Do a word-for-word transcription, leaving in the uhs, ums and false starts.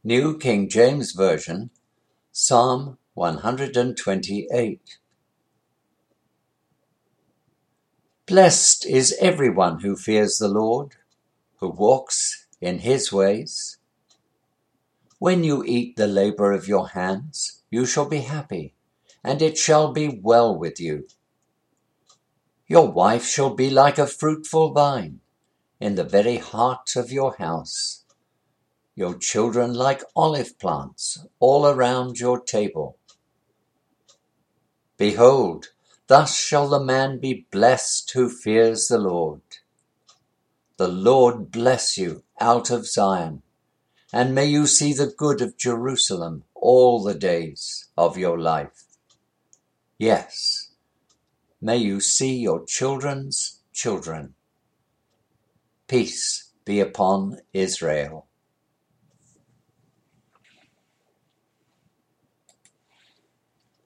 New King James Version, Psalm one hundred twenty-eight. Blessed is everyone who fears the Lord, who walks in his ways. When you eat the labor of your hands, you shall be happy, and it shall be well with you. Your wife shall be like a fruitful vine in the very heart of your house, your children like olive plants all around your table. Behold, thus shall the man be blessed who fears the Lord. The Lord bless you out of Zion, and may you see the good of Jerusalem all the days of your life. Yes, may you see your children's children. Peace be upon Israel.